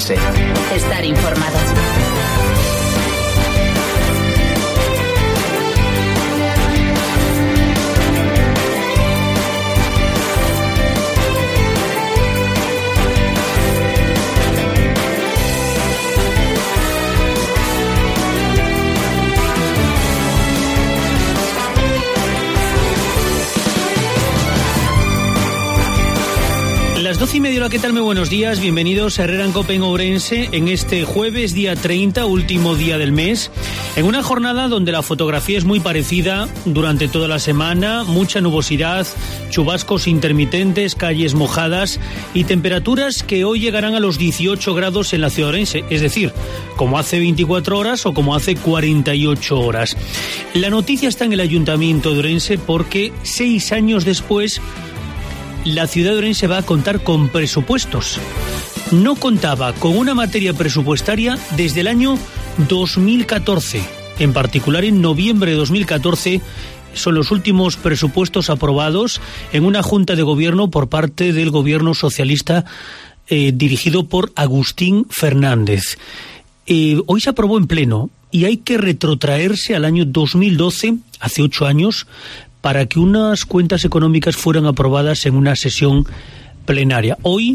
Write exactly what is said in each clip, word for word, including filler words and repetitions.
Ourense. Estar informado. Las doce y media, hola, ¿qué tal? Muy buenos días, bienvenidos a Herrera en Cope en Ourense en este jueves, día treinta, último día del mes, en una jornada donde la fotografía es muy parecida durante toda la semana, mucha nubosidad, chubascos intermitentes, calles mojadas y temperaturas que hoy llegarán a los dieciocho grados en la ciudad de Ourense, es decir, como hace veinticuatro horas o como hace cuarenta y ocho horas. La noticia está en el Ayuntamiento de Ourense porque seis años después la ciudad de Ourense va a contar con presupuestos. No contaba con una materia presupuestaria desde el año dos mil catorce. En particular, en noviembre de dos mil catorce son los últimos presupuestos aprobados en una junta de gobierno por parte del gobierno socialista eh, dirigido por Agustín Fernández. Eh, hoy se aprobó en pleno y hay que retrotraerse al año dos mil doce, hace ocho años, para que unas cuentas económicas fueran aprobadas en una sesión plenaria. Hoy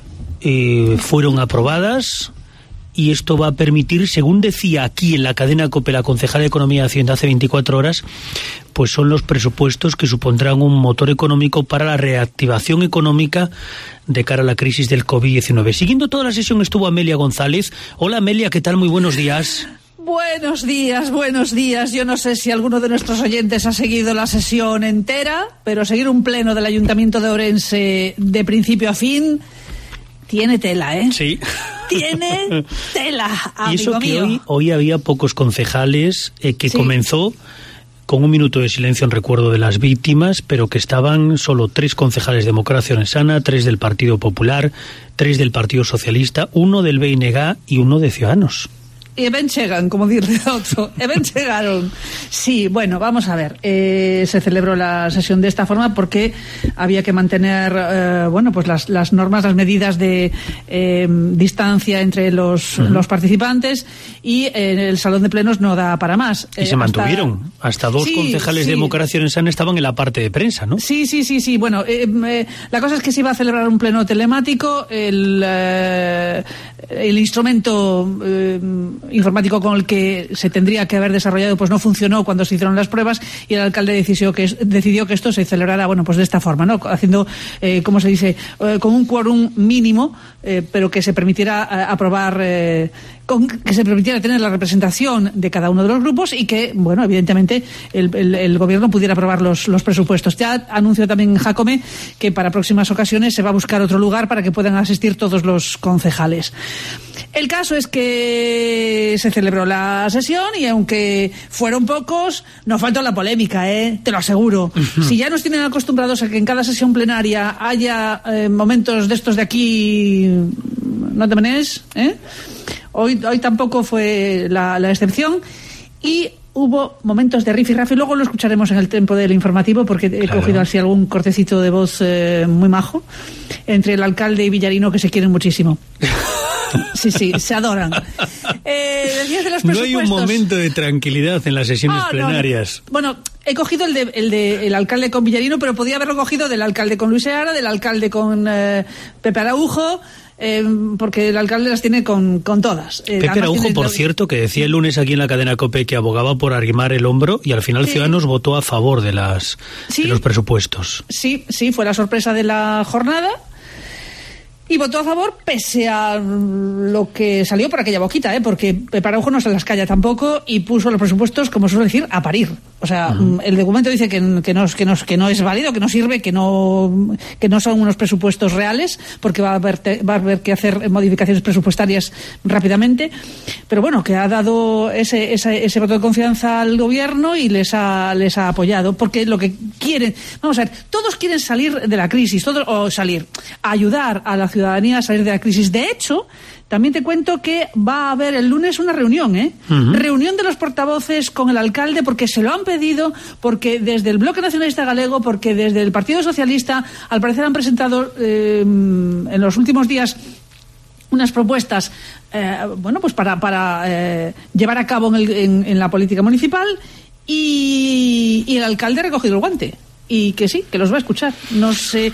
eh, fueron aprobadas y esto va a permitir, según decía aquí en la cadena COPE la concejala de Economía y Hacienda hace veinticuatro horas, pues son los presupuestos que supondrán un motor económico para la reactivación económica de cara a la crisis del covid diecinueve. Siguiendo toda la sesión estuvo Amelia González. Hola Amelia, ¿qué tal? Muy buenos días. Buenos días, buenos días. Yo no sé si alguno de nuestros oyentes ha seguido la sesión entera, pero seguir un pleno del Ayuntamiento de Ourense de principio a fin tiene tela, ¿eh? Sí. Tiene tela, amigo y eso que mío. Hoy, hoy había pocos concejales, eh, que sí. Comenzó con un minuto de silencio en recuerdo de las víctimas, pero que estaban solo tres concejales de Democracia Orensana, tres del Partido Popular, tres del Partido Socialista, uno del B N G y uno de Ciudadanos. Y ben chegan, como dice otro, e ben chegaron. Sí, bueno, vamos a ver. Eh, se celebró la sesión de esta forma porque había que mantener, eh, bueno, pues las, las normas, las medidas de eh, distancia entre los, uh-huh. los participantes y eh, el salón de plenos no da para más. Y eh, se mantuvieron. Hasta, hasta dos sí, concejales sí. de Democracia Orensana estaban en la parte de prensa, ¿no? Sí, sí, sí, sí. Bueno, eh, eh, la cosa es que se iba a celebrar un pleno telemático. El, eh, el instrumento Eh, informático con el que se tendría que haber desarrollado pues no funcionó cuando se hicieron las pruebas y el alcalde decidió que decidió que esto se celebrara bueno pues de esta forma, no haciendo eh, cómo se dice eh, con un quórum mínimo, eh, pero que se permitiera eh, aprobar eh, con, que se permitiera tener la representación de cada uno de los grupos y que bueno evidentemente el, el, el gobierno pudiera aprobar los, los presupuestos. Ya anunció también Jacome que para próximas ocasiones se va a buscar otro lugar para que puedan asistir todos los concejales. El caso es que se celebró la sesión y aunque fueron pocos, no faltó la polémica, ¿eh? Te lo aseguro. Uh-huh. Si ya nos tienen acostumbrados a que en cada sesión plenaria haya eh, momentos de estos de aquí, no te menes, ¿eh? Hoy, hoy tampoco fue la, la excepción y hubo momentos de rifirrafe, luego lo escucharemos en el tiempo del informativo porque he claro. cogido así algún cortecito de voz eh, muy majo entre el alcalde y Villarino que se quieren muchísimo. Sí, sí, se adoran. Eh, decías de los presupuestos. No hay un momento de tranquilidad en las sesiones ah, plenarias. No, no. Bueno, he cogido el de, el de el alcalde con Villarino, pero podía haberlo cogido del alcalde con Luis Seara, del alcalde con eh, Pepe Araujo, eh, porque el alcalde las tiene con, con todas. Eh, Pepe Araujo, tiene... por cierto, que decía el lunes aquí en la cadena COPE que abogaba por arrimar el hombro y al final sí. Ciudadanos votó a favor de, las, ¿Sí? de los presupuestos. Sí, sí, fue la sorpresa de la jornada. Y votó a favor pese a lo que salió por aquella boquita, ¿eh? Porque Pepe Araujo no se las calla tampoco y puso los presupuestos, como suele decir, a parir. O sea, uh-huh. el documento dice que, que, no, que, no, que no es válido, que no sirve, que no, que no son unos presupuestos reales, porque va a haber, va a haber que hacer modificaciones presupuestarias rápidamente. Pero bueno, que ha dado ese, ese, ese voto de confianza al gobierno y les ha, les ha apoyado. Porque lo que quieren, vamos a ver, todos quieren salir de la crisis, todos, o salir, ayudar a la ciudadanía ciudadanía a salir de la crisis. De hecho, también te cuento que va a haber el lunes una reunión, ¿eh? Uh-huh. Reunión de los portavoces con el alcalde porque se lo han pedido, porque desde el Bloque Nacionalista Galego, porque desde el Partido Socialista, al parecer han presentado eh, en los últimos días unas propuestas eh, bueno pues para, para eh, llevar a cabo en, el, en, en la política municipal y, y el alcalde ha recogido el guante y que sí, que los va a escuchar. No sé,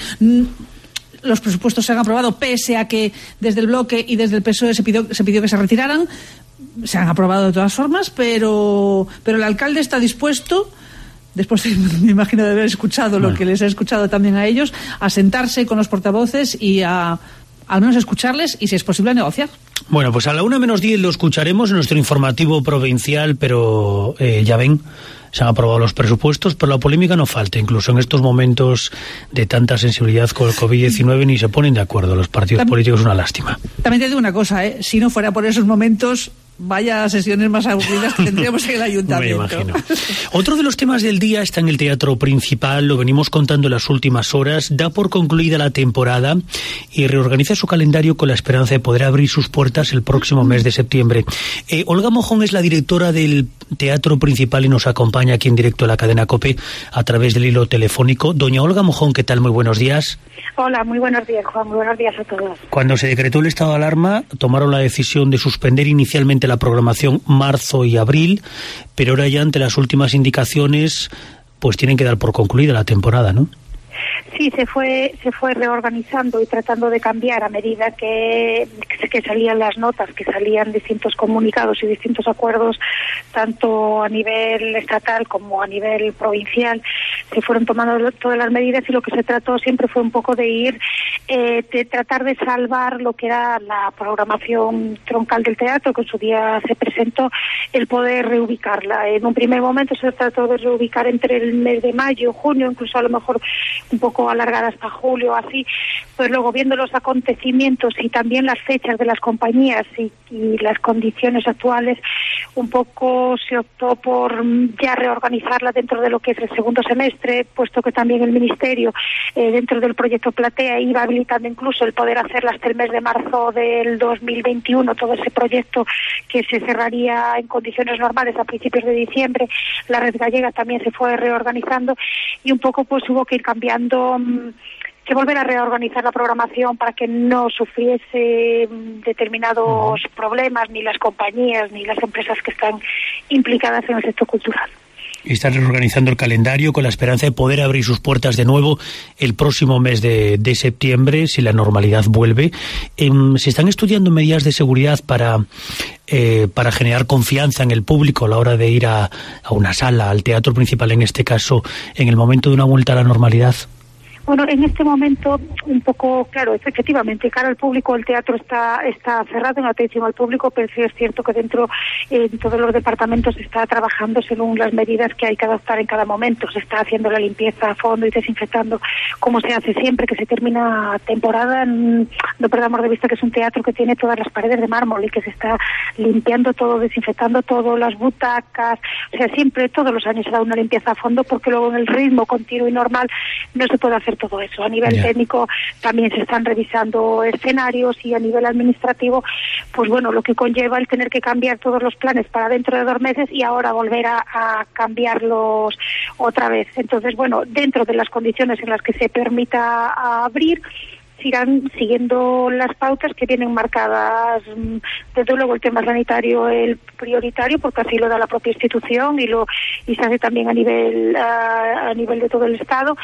los presupuestos se han aprobado pese a que desde el bloque y desde el P S O E se pidió, se pidió que se retiraran. Se han aprobado de todas formas, pero, pero el alcalde está dispuesto, después me imagino de haber escuchado lo que les he escuchado también a ellos, a sentarse con los portavoces y a al menos escucharles y, si es posible, a negociar. Bueno, pues a la una menos diez lo escucharemos en nuestro informativo provincial, pero eh, ya ven, se han aprobado los presupuestos, pero la polémica no falta. Incluso en estos momentos de tanta sensibilidad con el covid diecinueve ni se ponen de acuerdo los partidos Tam- políticos, es una lástima. También te digo una cosa, ¿eh? Si no fuera por esos momentos, vaya sesiones más aburridas que tendríamos en el ayuntamiento. Me imagino. Otro de los temas del día está en el Teatro Principal, lo venimos contando en las últimas horas. Da por concluida la temporada y reorganiza su calendario con la esperanza de poder abrir sus puertas el próximo mes de septiembre. Eh, Olga Mojón es la directora del Teatro Principal y nos acompaña aquí en directo a la cadena COPE a través del hilo telefónico. Doña Olga Mojón, ¿qué tal? Muy buenos días. Hola, muy buenos días, Juan. Muy buenos días a todos. Cuando se decretó el estado de alarma, tomaron la decisión de suspender inicialmente la programación marzo y abril, pero ahora ya ante las últimas indicaciones pues tienen que dar por concluida la temporada, ¿no? Sí, se fue se fue reorganizando y tratando de cambiar a medida que, que salían las notas, que salían distintos comunicados y distintos acuerdos, tanto a nivel estatal como a nivel provincial. Se fueron tomando todas las medidas y lo que se trató siempre fue un poco de ir, eh, de tratar de salvar lo que era la programación troncal del teatro, que en su día se presentó, el poder reubicarla. En un primer momento se trató de reubicar entre el mes de mayo, junio, incluso a lo mejor un poco alargar hasta julio, así, pues luego viendo los acontecimientos y también las fechas de las compañías y, y las condiciones actuales, un poco se optó por ya reorganizarla dentro de lo que es el segundo semestre, puesto que también el Ministerio, eh, dentro del proyecto Platea, iba habilitando incluso el poder hacerla hasta el mes de marzo del dos mil veintiuno, todo ese proyecto que se cerraría en condiciones normales a principios de diciembre. La Red Gallega también se fue reorganizando y un poco pues hubo que ir cambiando, que volver a reorganizar la programación para que no sufriese determinados problemas ni las compañías ni las empresas que están implicadas en el sector cultural. Y están reorganizando el calendario con la esperanza de poder abrir sus puertas de nuevo el próximo mes de, de septiembre, si la normalidad vuelve. Eh, se están estudiando medidas de seguridad para, eh, para generar confianza en el público a la hora de ir a, a una sala, al Teatro Principal en este caso, en el momento de una vuelta a la normalidad. Bueno, en este momento, un poco, claro, efectivamente, cara al público, el teatro está está cerrado en atención al público, pero sí es cierto que dentro, eh, en todos los departamentos se está trabajando según las medidas que hay que adoptar en cada momento. Se está haciendo la limpieza a fondo y desinfectando, como se hace siempre que se termina temporada. No perdamos de vista que es un teatro que tiene todas las paredes de mármol y que se está limpiando todo, desinfectando todo, las butacas. O sea, siempre, todos los años se da una limpieza a fondo, porque luego en el ritmo continuo y normal no se puede hacer todo eso. A nivel yeah. técnico también se están revisando escenarios y a nivel administrativo, pues bueno, lo que conlleva el tener que cambiar todos los planes para dentro de dos meses y ahora volver a, a cambiarlos otra vez. Entonces, bueno, dentro de las condiciones en las que se permita abrir, sigan siguiendo las pautas que vienen marcadas. Desde luego el tema sanitario el prioritario, porque así lo da la propia institución y lo y se hace también a nivel a, a nivel de todo el Estado,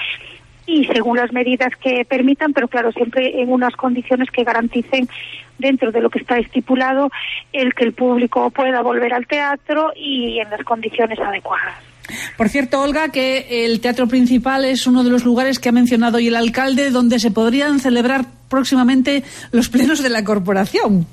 y según las medidas que permitan, pero claro, siempre en unas condiciones que garanticen, dentro de lo que está estipulado, el que el público pueda volver al teatro y en las condiciones adecuadas. Por cierto, Olga, que el Teatro Principal es uno de los lugares que ha mencionado hoy el alcalde donde se podrían celebrar próximamente los plenos de la corporación.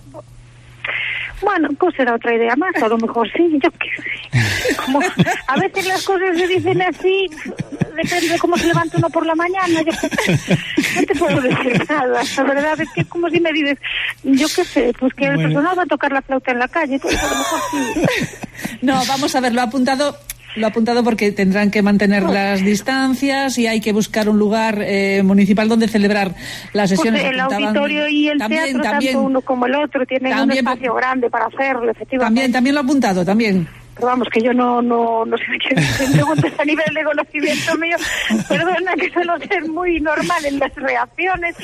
Bueno, pues será otra idea más, a lo mejor sí, yo qué sé. Como a veces las cosas se dicen así, depende de cómo se levanta uno por la mañana, yo no te puedo decir nada. La verdad es que es como si me dices, yo qué sé, pues que bueno, el personal va a tocar la flauta en la calle, pues a lo mejor sí. No, vamos a ver, lo ha apuntado... Lo ha apuntado porque tendrán que mantener las distancias y hay que buscar un lugar eh, municipal donde celebrar las sesiones. Pues el auditorio y el también, teatro, también, tanto uno como el otro, tienen también, un espacio grande para hacerlo, efectivamente. También, también lo ha apuntado, también. Pero vamos, que yo no no no sé qué me preguntas a nivel de conocimiento mío, perdona que suelo ser muy normal en las reacciones,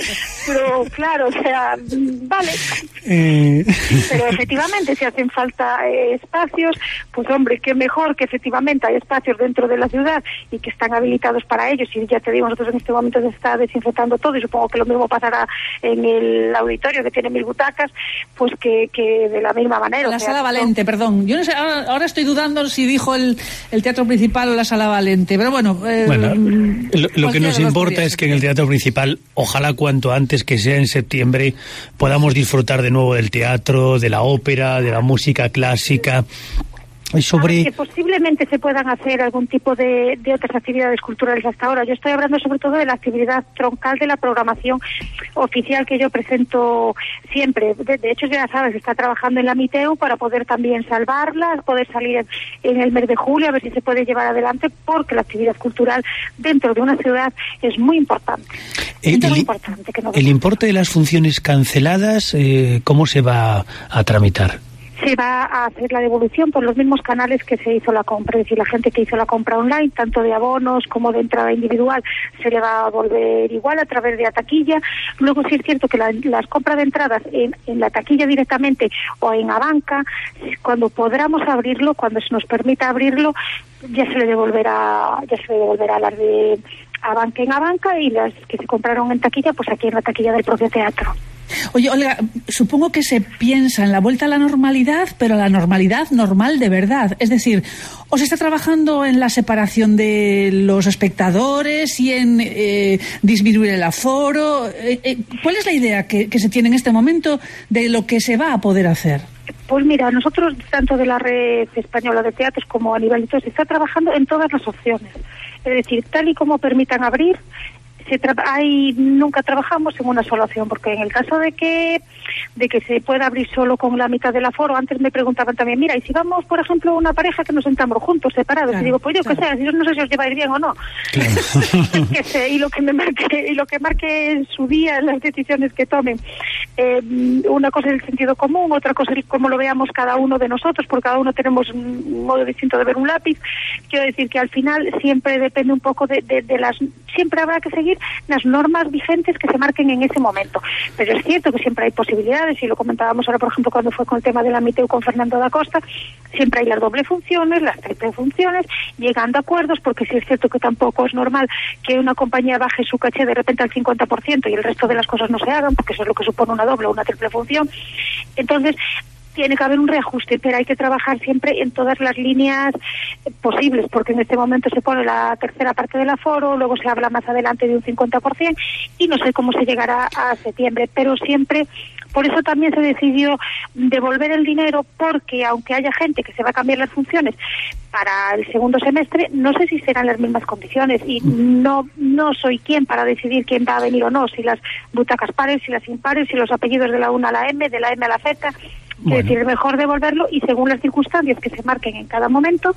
pero claro, o sea, vale. Eh... Pero efectivamente, si hacen falta eh, espacios, pues hombre, qué mejor que efectivamente hay espacios dentro de la ciudad y que están habilitados para ellos. Y ya te digo, nosotros en este momento se está desinfectando todo y supongo que lo mismo pasará en el auditorio que tiene mil butacas, pues que, que de la misma manera. La o sea, Sala Valente, no... perdón. Yo no sé, ahora, ahora estoy dudando si dijo el, el Teatro Principal o la Sala Valente, pero bueno. Eh, bueno, lo, lo que nos importa es que en el Teatro Principal, ojalá cuanto antes, que sea en septiembre, podamos disfrutar de nuevo del teatro, de la ópera, de la música clásica. Sobre... que posiblemente se puedan hacer algún tipo de, de otras actividades culturales hasta ahora. Yo estoy hablando sobre todo de la actividad troncal de la programación oficial que yo presento siempre. De, de hecho, ya sabes, está trabajando en la Miteu para poder también salvarla, poder salir en, en el mes de julio, a ver si se puede llevar adelante, porque la actividad cultural dentro de una ciudad es muy importante. El, es muy el, importante que no el importe de las funciones canceladas, eh, ¿cómo se va a tramitar? Se va a hacer la devolución por los mismos canales que se hizo la compra, es decir, la gente que hizo la compra online, tanto de abonos como de entrada individual, se le va a volver igual a través de la taquilla. Luego sí es cierto que la, las compras de entradas en, en la taquilla directamente o en Abanca, cuando podamos abrirlo, cuando se nos permita abrirlo, ya se le devolverá, ya se le devolverá las de Abanca en Abanca y las que se compraron en taquilla, pues aquí en la taquilla del propio teatro. Oye, Olga, supongo que se piensa en la vuelta a la normalidad, pero la normalidad normal de verdad. Es decir, ¿os está trabajando en la separación de los espectadores y en eh, disminuir el aforo? Eh, eh, ¿Cuál es la idea que, que se tiene en este momento de lo que se va a poder hacer? Pues mira, nosotros, tanto de la red española de teatros como a nivel de todo, se está trabajando en todas las opciones. Es decir, tal y como permitan abrir, se tra- hay, nunca trabajamos en una sola opción, porque en el caso de que de que se pueda abrir solo con la mitad del aforo, antes me preguntaban también, mira, y si vamos, por ejemplo, una pareja que nos sentamos juntos, separados, claro, y digo, pues yo claro. qué sé, yo no sé si os lleváis bien o no. Claro. que sé, y lo que me marque, y lo que marque en su día, las decisiones que tomen. Eh, una cosa es el sentido común, otra cosa es cómo lo veamos cada uno de nosotros, porque cada uno tenemos un modo distinto de ver un lápiz. Quiero decir que al final siempre depende un poco de, de, de las... Siempre habrá que seguir las normas vigentes que se marquen en ese momento. Pero es cierto que siempre hay posibilidades, y lo comentábamos ahora, por ejemplo, cuando fue con el tema de la Miteu con Fernando da Costa, siempre hay las doble funciones, las triple funciones, llegando a acuerdos, porque sí es cierto que tampoco es normal que una compañía baje su caché de repente al cincuenta por ciento y el resto de las cosas no se hagan, porque eso es lo que supone una doble o una triple función. Entonces, tiene que haber un reajuste, pero hay que trabajar siempre en todas las líneas posibles, porque en este momento se pone la tercera parte del aforo, luego se habla más adelante de un cincuenta por ciento y no sé cómo se llegará a septiembre, pero siempre, por eso también se decidió devolver el dinero, porque aunque haya gente que se va a cambiar las funciones para el segundo semestre, no sé si serán las mismas condiciones y no no soy quien para decidir quién va a venir o no, si las butacas pares, si las impares, si los apellidos de la una a la M, de la M a la Z. Bueno. Es decir, es mejor devolverlo y según las circunstancias que se marquen en cada momento,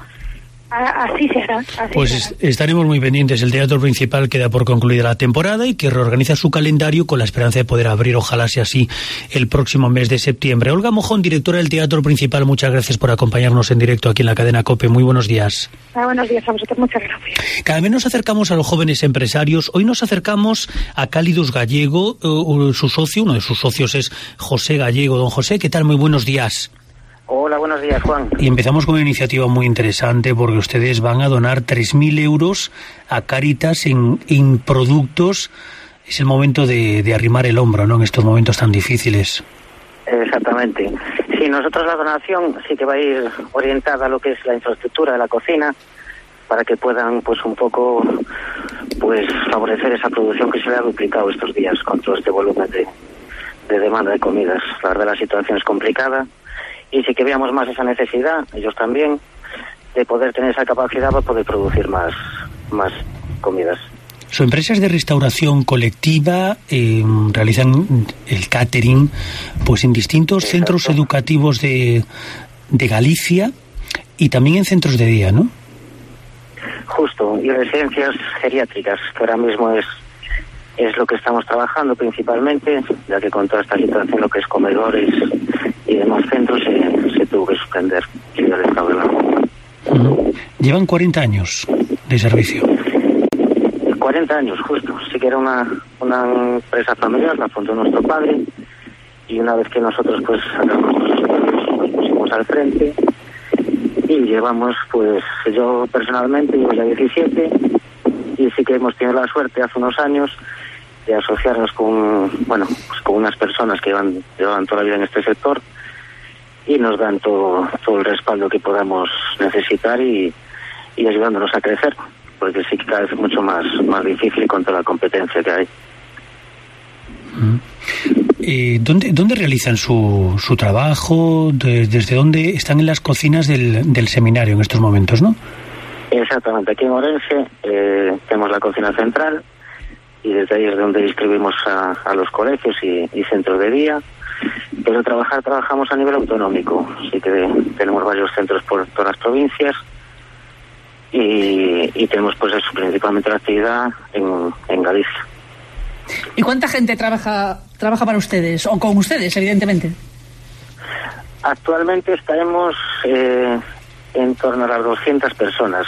así se hará. Así pues se hará. Estaremos muy pendientes. El Teatro Principal queda por concluida la temporada y que reorganiza su calendario con la esperanza de poder abrir, ojalá sea así, el próximo mes de septiembre. Olga Mojón, directora del Teatro Principal, muchas gracias por acompañarnos en directo aquí en la cadena COPE. Muy buenos días. Ah, buenos días a vosotros, muchas gracias. Cada vez nos acercamos a los jóvenes empresarios. Hoy nos acercamos a Cálidus Gallego. Uh, su socio, uno de sus socios es José Gallego. Don José, ¿qué tal? Muy buenos días. Hola, buenos días, Juan. Y empezamos con una iniciativa muy interesante, porque ustedes van a donar tres mil euros a Cáritas en, en productos. Es el momento de, de arrimar el hombro, ¿no?, en estos momentos tan difíciles. Exactamente. Sí, nosotros la donación sí que va a ir orientada a lo que es la infraestructura de la cocina, para que puedan, pues, un poco, pues, favorecer esa producción que se le ha duplicado estos días con todo este volumen de, de demanda de comidas. La verdad, la situación es complicada. Y sí que veamos más esa necesidad, ellos también, de poder tener esa capacidad para poder producir más, más comidas. Su empresa es de restauración colectiva, eh, realizan el catering, pues en distintos Exacto. centros educativos de, de Galicia y también en centros de día, ¿no? Justo, y residencias geriátricas, que ahora mismo es es lo que estamos trabajando principalmente, ya que con toda esta situación, lo que es comedores y demás centros, se, se tuvo que suspender el estado de la uh-huh. Llevan cuarenta años de servicio. cuarenta años, justo, sí. sí que era una, una empresa familiar, la fundó nuestro padre, y una vez que nosotros pues sacamos nuestros estudios, nos pusimos al frente y llevamos, pues yo personalmente llevo ya diecisiete, y sí que hemos tenido la suerte hace unos años de asociarnos con, bueno, pues con unas personas que llevan, llevan toda la vida en este sector y nos dan todo, todo el respaldo que podamos necesitar y, y ayudándonos a crecer, porque sí que cada vez es mucho más, más difícil con toda la competencia que hay. Eh, ¿dónde, ¿Dónde realizan su, su trabajo? De, ¿Desde dónde están en las cocinas del, del seminario en estos momentos, no? Exactamente, aquí en Orense eh, tenemos la cocina central y desde ahí es donde distribuimos a, a los colegios y, y centros de día, pero trabajar trabajamos a nivel autonómico, así que tenemos varios centros por todas las provincias y, y tenemos pues eso, principalmente la actividad en, en Galicia. ¿Y cuánta gente trabaja trabaja para ustedes, o con ustedes, evidentemente? Actualmente estaremos eh, en torno a las doscientas personas.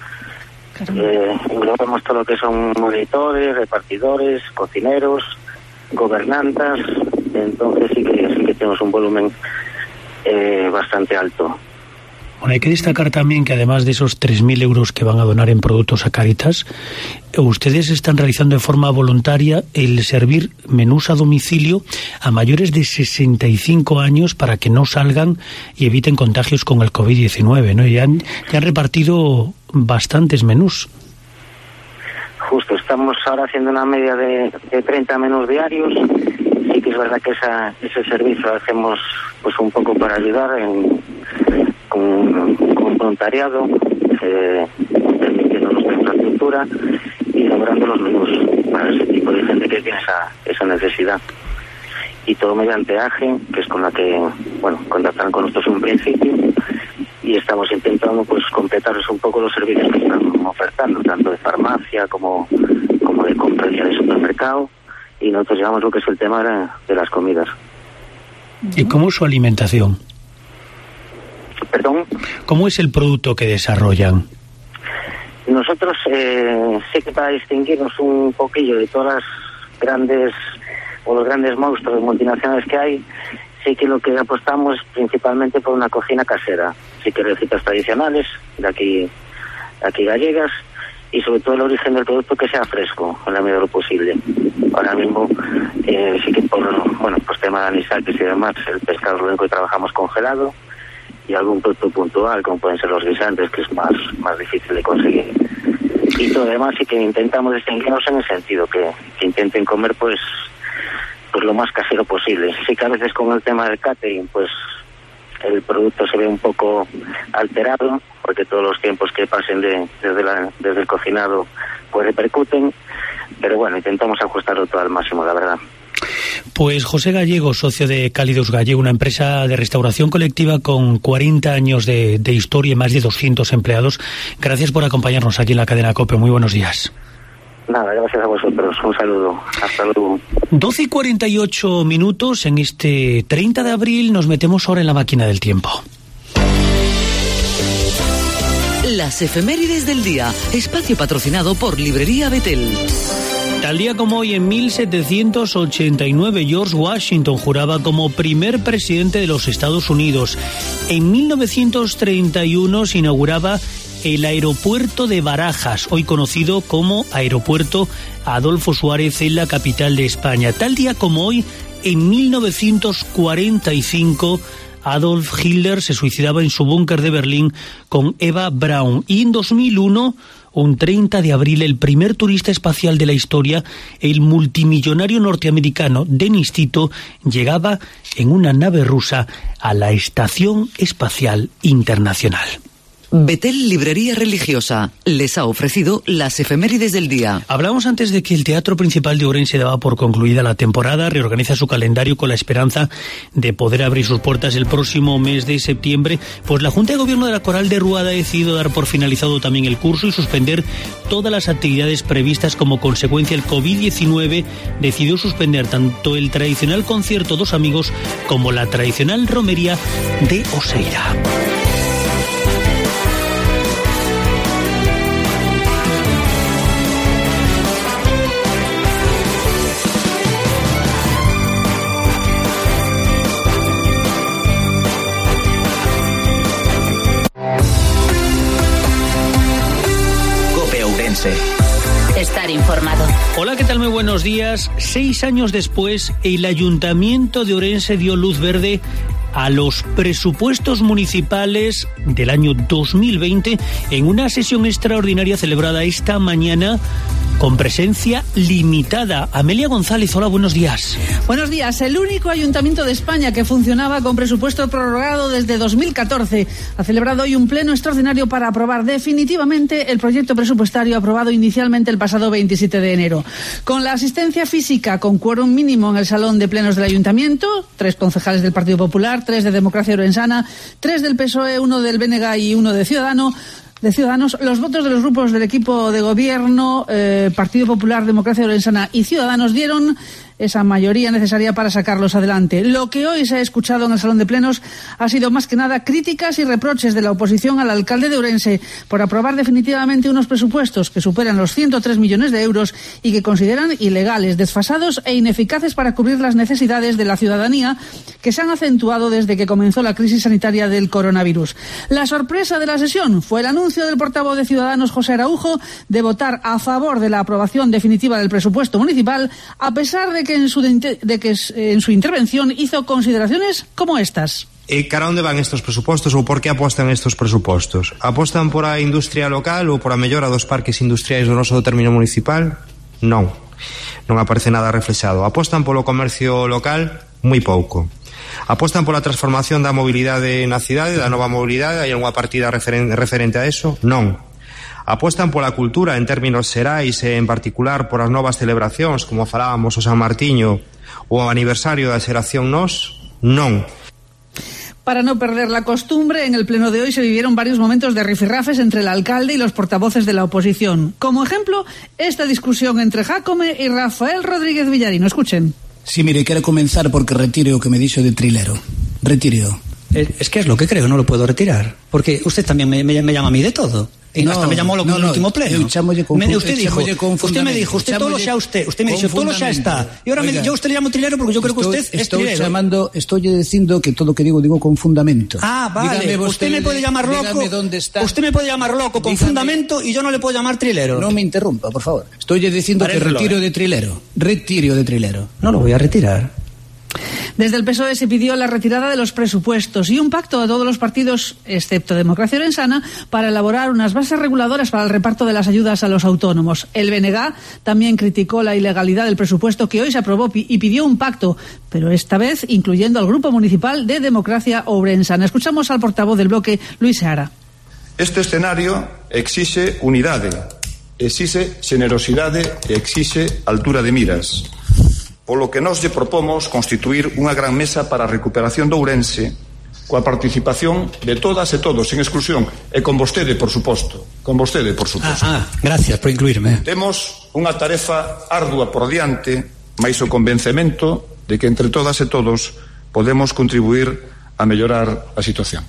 Eh, englobamos todo lo que son monitores, repartidores, cocineros, gobernantas, entonces sí que sí que tenemos un volumen eh, bastante alto. Bueno, hay que destacar también que además de esos tres mil euros que van a donar en productos a Cáritas, ustedes están realizando de forma voluntaria el servir menús a domicilio a mayores de sesenta y cinco años para que no salgan y eviten contagios con el covid diecinueve, ¿no? Y han, ya han repartido bastantes menús. Justo, estamos ahora haciendo una media de, de treinta menús diarios. Sí que es verdad que esa, ese servicio lo hacemos pues un poco para ayudar en, con, con voluntariado, eh, permitiendo nuestra infraestructura y elaborando los menús para ese tipo de gente que tiene esa, esa necesidad. Y todo mediante A G E, que es con la que, bueno, contactaron con nosotros en un principio, y estamos intentando pues completarles un poco los servicios que están ofertando, tanto de farmacia como, como de compra de supermercado, y nosotros llevamos lo que es el tema de, de las comidas. ¿Y cómo es su alimentación? ¿Perdón? ¿Cómo es el producto que desarrollan? Nosotros eh, sí que para distinguirnos un poquillo de todas las grandes o los grandes monstruos multinacionales que hay, sí que lo que apostamos es principalmente por una cocina casera, sí que recetas tradicionales de aquí, de aquí gallegas, y sobre todo el origen del producto que sea fresco en la medida de lo posible. Ahora mismo eh, sí que por bueno pues tema de anisakis y demás, el pescado es lo único que trabajamos congelado, y algún producto puntual como pueden ser los guisantes, que es más más difícil de conseguir. Y todo lo demás sí que intentamos distinguirnos en el sentido que, que intenten comer pues pues lo más casero posible. Sí que a veces con el tema del catering pues el producto se ve un poco alterado, porque todos los tiempos que pasen de, desde, la, desde el cocinado pues repercuten, pero bueno, intentamos ajustarlo todo al máximo, la verdad. Pues José Gallego, socio de Cálidos Gallego, una empresa de restauración colectiva con cuarenta años de, de historia y más de doscientos empleados. Gracias por acompañarnos aquí en la cadena COPE. Muy buenos días. Nada, gracias a vosotros. Un saludo. Hasta luego. doce y cuarenta y ocho minutos en este treinta de abril. Nos metemos ahora en la máquina del tiempo. Las efemérides del día. Espacio patrocinado por Librería Betel. Tal día como hoy, en mil setecientos ochenta y nueve, George Washington juraba como primer presidente de los Estados Unidos. En mil novecientos treinta y uno se inauguraba el aeropuerto de Barajas, hoy conocido como Aeropuerto Adolfo Suárez, en la capital de España. Tal día como hoy, en mil novecientos cuarenta y cinco, Adolf Hitler se suicidaba en su búnker de Berlín con Eva Braun. Y en dos mil uno, un treinta de abril, el primer turista espacial de la historia, el multimillonario norteamericano Dennis Tito, llegaba en una nave rusa a la Estación Espacial Internacional. Betel Librería Religiosa les ha ofrecido las efemérides del día. Hablamos antes de que el Teatro Principal de Ourense daba por concluida la temporada, reorganiza su calendario con la esperanza de poder abrir sus puertas el próximo mes de septiembre. Pues la Junta de Gobierno de la Coral de Ruada ha decidido dar por finalizado también el curso y suspender todas las actividades previstas. Como consecuencia, el covid diecinueve decidió suspender tanto el tradicional concierto Dos Amigos como la tradicional romería de Oseira. estar informado. Hola, ¿qué tal? Muy buenos días. Seis años después, el Ayuntamiento de Ourense dio luz verde a los presupuestos municipales del año dos mil veinte en una sesión extraordinaria celebrada esta mañana con presencia limitada. Amelia González, hola, buenos días. Buenos días. El único ayuntamiento de España que funcionaba con presupuesto prorrogado desde dos mil catorce ha celebrado hoy un pleno extraordinario para aprobar definitivamente el proyecto presupuestario aprobado inicialmente el pasado veintisiete de enero. Con la asistencia física con quórum mínimo en el salón de plenos del ayuntamiento, tres concejales del Partido Popular, tres de Democracia Orensana, tres del P S O E, uno del B N G y uno de Ciudadanos, de Ciudadanos, los votos de los grupos del equipo de gobierno, eh, Partido Popular, Democracia Orensana y Ciudadanos dieron esa mayoría necesaria para sacarlos adelante. Lo que hoy se ha escuchado en el Salón de Plenos ha sido más que nada críticas y reproches de la oposición al alcalde de Ourense por aprobar definitivamente unos presupuestos que superan los ciento tres millones de euros y que consideran ilegales, desfasados e ineficaces para cubrir las necesidades de la ciudadanía que se han acentuado desde que comenzó la crisis sanitaria del coronavirus. La sorpresa de la sesión fue el anuncio del portavoz de Ciudadanos, José Araujo, de votar a favor de la aprobación definitiva del presupuesto municipal, a pesar de que que en su, de, de que en su intervención hizo consideraciones como estas. E cara onde van estes presupostos ou por que apostan estes presupostos? Apostan por a industria local ou por a mellora dos parques industriais do noso término municipal? Non, non aparece nada reflexado. Apostan polo comercio local? Moi pouco. Apostan pola transformación da mobilidade na cidade, da nova mobilidade? Hai algunha partida referen- referente a eso? Non. Apostan pola cultura en términos xerais e en particular por as novas celebracións, como falábamos o San Martiño ou o aniversario da xeración Nós? Non. Para no perder la costumbre, en el pleno de hoy se vivieron varios momentos de rifirrafes entre el alcalde y los portavoces de la oposición. Como ejemplo, esta discusión entre Jácome y Rafael Rodríguez Villarino. Escuchen. Sí, mire, quero comenzar porque retire o que me dixo de trilero. Retíreo. Es que es lo que creo, no lo puedo retirar. Porque usted también me, me, me llama a mí de todo. Y no, hasta me llamó loco no, en el no, último pleno. Me, usted dijo, usted me dijo, usted todo lo sea usted. Usted me dijo, todo lo sea está. Y ahora Oiga, me, yo a usted le llamo trilero porque yo creo estoy, que usted es trilero. Llamando, estoy diciendo que todo lo que digo, digo con fundamento. Ah, vale. Dígame, usted, usted me puede llamar loco. Usted me puede llamar loco con Dígame, fundamento y yo no le puedo llamar trilero. No me interrumpa, por favor. Estoy diciendo Parece que retiro de trilero. Retiro de trilero. No lo voy a retirar. Desde el P S O E se pidió la retirada de los presupuestos y un pacto de todos los partidos, excepto Democracia Orensana, para elaborar unas bases reguladoras para el reparto de las ayudas a los autónomos. El B N G también criticó la ilegalidad del presupuesto que hoy se aprobó y pidió un pacto, pero esta vez incluyendo al Grupo Municipal de Democracia Orensana. Escuchamos al portavoz del bloque, Luis Seara. Este escenario exixe unidade, exixe generosidade e exixe altura de miras. Polo que nós lle propomos constituir unha gran mesa para a recuperación de Ourense coa participación de todas e todos, sen exclusión, e con vostede, por suposto. Con vostede, por suposto. Ah, ah, gracias por incluirme. Temos unha tarefa ardua por diante, mais o convencemento de que entre todas e todos podemos contribuir a mellorar a situación.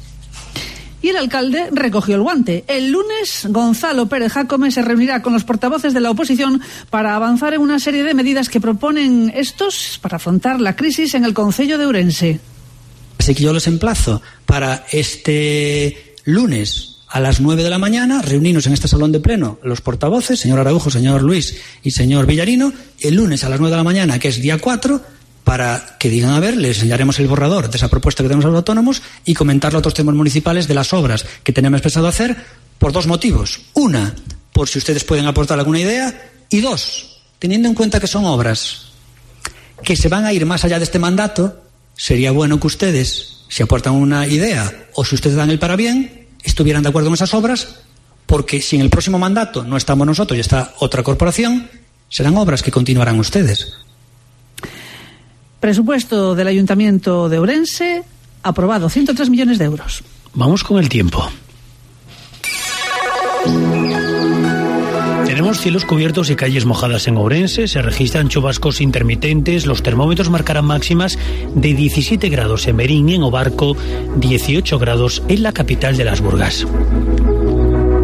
Y el alcalde recogió el guante. El lunes, Gonzalo Pérez Jácome se reunirá con los portavoces de la oposición para avanzar en una serie de medidas que proponen estos para afrontar la crisis en el concello de Ourense. Así que yo los emplazo para este lunes a las nueve de la mañana, reunirnos en este salón de pleno los portavoces, señor Araujo, señor Luis y señor Villarino, el lunes a las nueve de la mañana, que es día cuatro, para que digan, a ver, les enseñaremos el borrador de esa propuesta que tenemos a los autónomos y comentar los otros temas municipales de las obras que tenemos pensado hacer por dos motivos. Una, por si ustedes pueden aportar alguna idea, y dos, teniendo en cuenta que son obras que se van a ir más allá de este mandato, sería bueno que ustedes, si aportan una idea o si ustedes dan el para bien, estuvieran de acuerdo en esas obras, porque si en el próximo mandato no estamos nosotros y está otra corporación, serán obras que continuarán ustedes. Presupuesto del Ayuntamiento de Ourense, aprobado, ciento tres millones de euros. Vamos con el tiempo. Tenemos cielos cubiertos y calles mojadas en Ourense, se registran chubascos intermitentes, los termómetros marcarán máximas de diecisiete grados en Merín y en Obarco, dieciocho grados en la capital de las Burgas.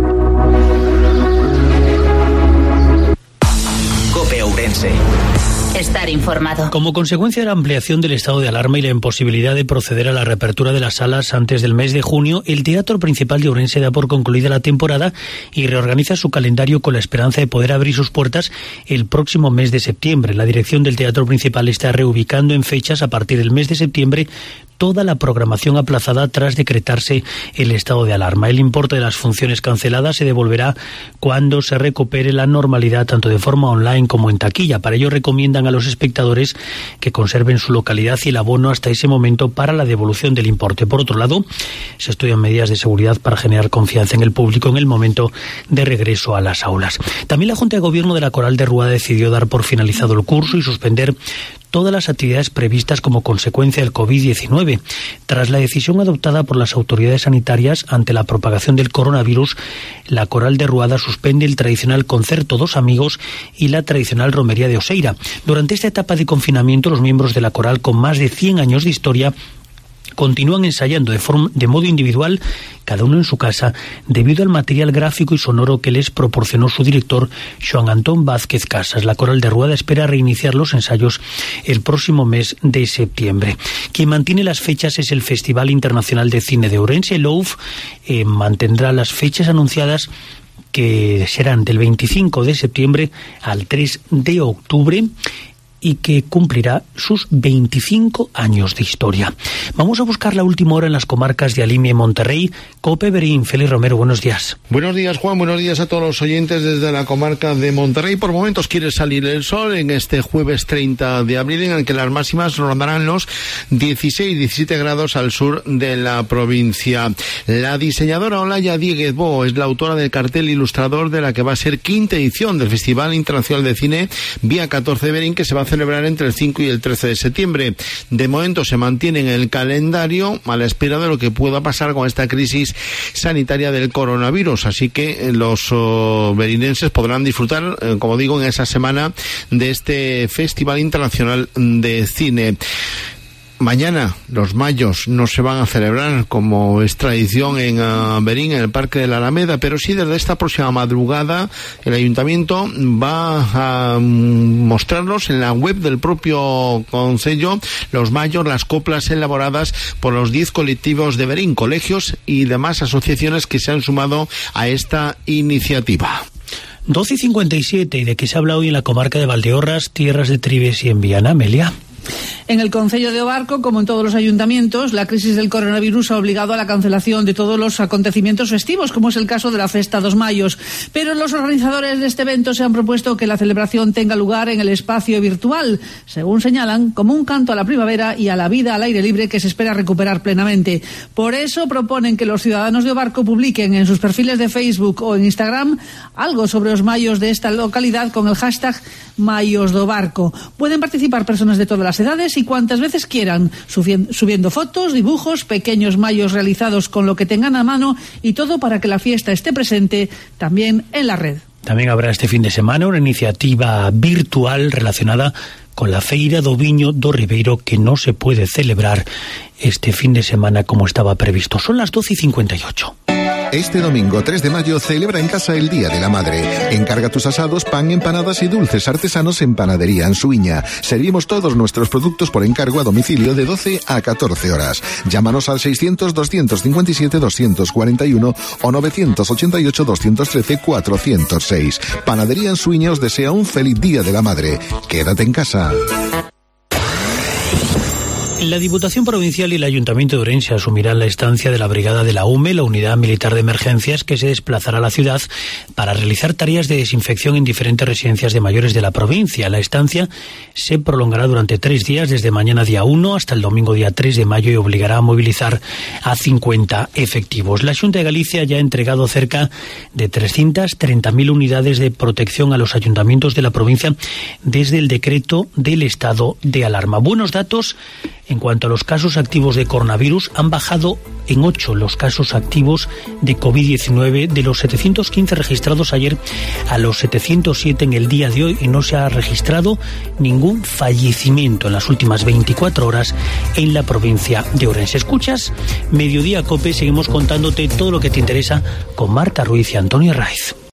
COPE Ourense. Estar informado. Como consecuencia de la ampliación del estado de alarma y la imposibilidad de proceder a la reapertura de las salas antes del mes de junio, el Teatro Principal de Ourense da por concluida la temporada y reorganiza su calendario con la esperanza de poder abrir sus puertas el próximo mes de septiembre. La dirección del Teatro Principal está reubicando en fechas a partir del mes de septiembre toda la programación aplazada tras decretarse el estado de alarma. El importe de las funciones canceladas se devolverá cuando se recupere la normalidad, tanto de forma online como en taquilla. Para ello recomiendan a los espectadores que conserven su localidad y el abono hasta ese momento para la devolución del importe. Por otro lado, se estudian medidas de seguridad para generar confianza en el público en el momento de regreso a las aulas. También la Junta de Gobierno de la Coral de Ruada decidió dar por finalizado el curso y suspender todas las actividades previstas como consecuencia del COVID diecinueve. Tras la decisión adoptada por las autoridades sanitarias ante la propagación del coronavirus, la Coral de Ruada suspende el tradicional concerto Dos Amigos y la tradicional romería de Oseira. Durante esta etapa de confinamiento, los miembros de la coral, con más de cien años de historia, continúan ensayando de, forma, de modo individual, cada uno en su casa, debido al material gráfico y sonoro que les proporcionó su director, Joan Antón Vázquez Casas. La Coral de Ruada espera reiniciar los ensayos el próximo mes de septiembre. Quien mantiene las fechas es el Festival Internacional de Cine de Ourense. El O U F eh, mantendrá las fechas anunciadas, que serán del veinticinco de septiembre al tres de octubre, y que cumplirá sus veinticinco años de historia. Vamos a buscar la última hora en las comarcas de Alimia y Monterrey. Cope Berín, Félix Romero, buenos días. Buenos días, Juan, buenos días a todos los oyentes desde la comarca de Monterrey. Por momentos quiere salir el sol en este jueves treinta de abril, en el que las máximas rondarán los dieciséis diecisiete grados al sur de la provincia. La diseñadora Olaya Dieguez Bo es la autora del cartel ilustrador de la que va a ser quinta edición del Festival Internacional de Cine Vía catorce de Berín, que se va a celebrar entre el cinco y el trece de septiembre. De momento se mantiene en el calendario a la espera de lo que pueda pasar con esta crisis sanitaria del coronavirus, así que los oh, berinenses podrán disfrutar, eh, como digo, en esa semana de este Festival Internacional de Cine. Mañana los mayos no se van a celebrar como es tradición en uh, Berín, en el Parque de la Alameda, pero sí desde esta próxima madrugada el Ayuntamiento va a um, mostrarlos en la web del propio Concello, los mayos, las coplas elaboradas por los diez colectivos de Berín, colegios y demás asociaciones que se han sumado a esta iniciativa. doce y cincuenta y siete, ¿y de qué se habla hoy en la comarca de Valdeorras, Tierras de Trives y en Viana, Amelia? En el concello de Ovarco, como en todos los ayuntamientos, la crisis del coronavirus ha obligado a la cancelación de todos los acontecimientos festivos, como es el caso de la Festa dos Mayos. Pero los organizadores de este evento se han propuesto que la celebración tenga lugar en el espacio virtual, según señalan, como un canto a la primavera y a la vida al aire libre que se espera recuperar plenamente. Por eso proponen que los ciudadanos de Ovarco publiquen en sus perfiles de Facebook o en Instagram algo sobre los mayos de esta localidad con el hashtag Mayos do Barco. Pueden participar personas de todas las edades y cuantas veces quieran, subiendo fotos, dibujos, pequeños mayos realizados con lo que tengan a mano, y todo para que la fiesta esté presente también en la red. También habrá este fin de semana una iniciativa virtual relacionada con la Feira do Viño do Ribeiro, que no se puede celebrar este fin de semana como estaba previsto. Son las doce y cincuenta y ocho. Este domingo tres de mayo celebra en casa el Día de la Madre. Encarga tus asados, pan, empanadas y dulces artesanos en Panadería Ansuiña. Servimos todos nuestros productos por encargo a domicilio de doce a catorce horas. Llámanos al seiscientos, doscientos cincuenta y siete, doscientos cuarenta y uno o novecientos ochenta y ocho, doscientos trece, cuatrocientos seis. Panadería Ansuiña os desea un feliz Día de la Madre. Quédate en casa. La Diputación Provincial y el Ayuntamiento de Ourense asumirán la estancia de la Brigada de la U M E, la Unidad Militar de Emergencias, que se desplazará a la ciudad para realizar tareas de desinfección en diferentes residencias de mayores de la provincia. La estancia se prolongará durante tres días, desde mañana día uno hasta el domingo día tres de mayo, y obligará a movilizar a cincuenta efectivos. La Xunta de Galicia ya ha entregado cerca de trescientas treinta mil unidades de protección a los ayuntamientos de la provincia desde el decreto del estado de alarma. Buenos datos en cuanto a los casos activos de coronavirus. Han bajado en ocho los casos activos de COVID diecinueve, de los setecientos quince registrados ayer a los setecientos siete en el día de hoy, y no se ha registrado ningún fallecimiento en las últimas veinticuatro horas en la provincia de Ourense. Escuchas Mediodía Cope, seguimos contándote todo lo que te interesa con Marta Ruiz y Antonio Raiz.